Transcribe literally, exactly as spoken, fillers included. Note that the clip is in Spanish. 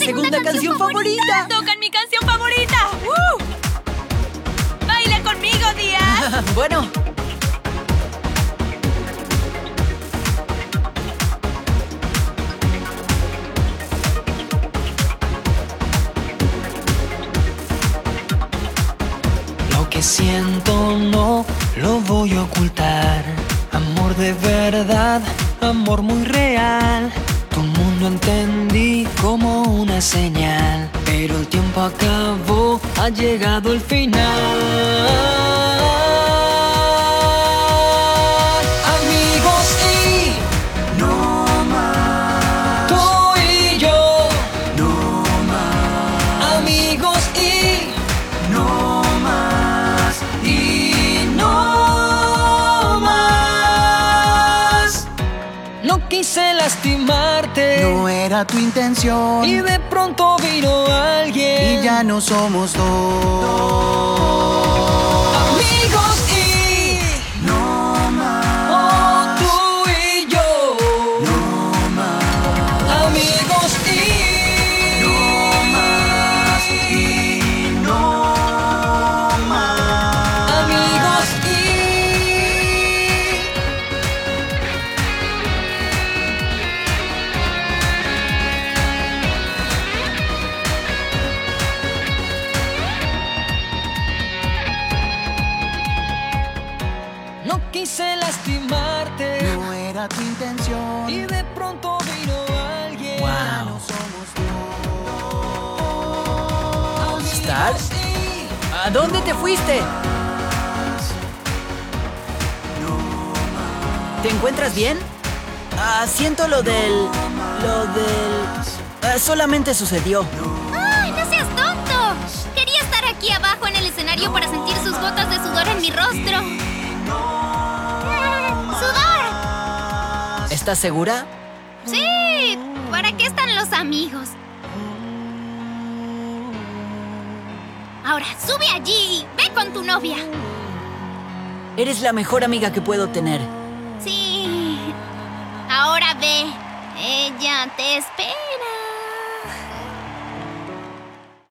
segunda, segunda canción, canción favorita. favorita. ¡Tocan mi canción favorita! ¡Uh! ¡Baila conmigo, Díaz! Bueno. Lo que siento no lo voy a ocultar. Amor de verdad, amor muy real. Tu mundo entendí como una señal, pero el tiempo acabó, ha llegado el final. Amigos y no más. Tú y yo, no más. amigos y no más. Y no más. no quise lastimarte. No era tu intención. Y de pronto vino alguien. Y ya no somos dos. Amigos y no más. oh, tú y yo. No más. Amigos y no más. Y no más. amigos y no quise lastimarte. No era tu intención. Y de pronto vino alguien. Ya no somos dos. ¿Star? ¿A dónde te fuiste? ¿Te encuentras bien? Ah, siento lo del... Lo del... ah, solamente sucedió. ¡Ay, no seas tonto! Quería estar aquí abajo en el escenario para sentir sus gotas de sudor en mi rostro. ¡Sudor! ¿Estás segura? Sí, ¿para qué están los amigos? Ahora, sube allí y ve con tu novia. Eres la mejor amiga que puedo tener. Sí. Ahora ve. Ella te espera.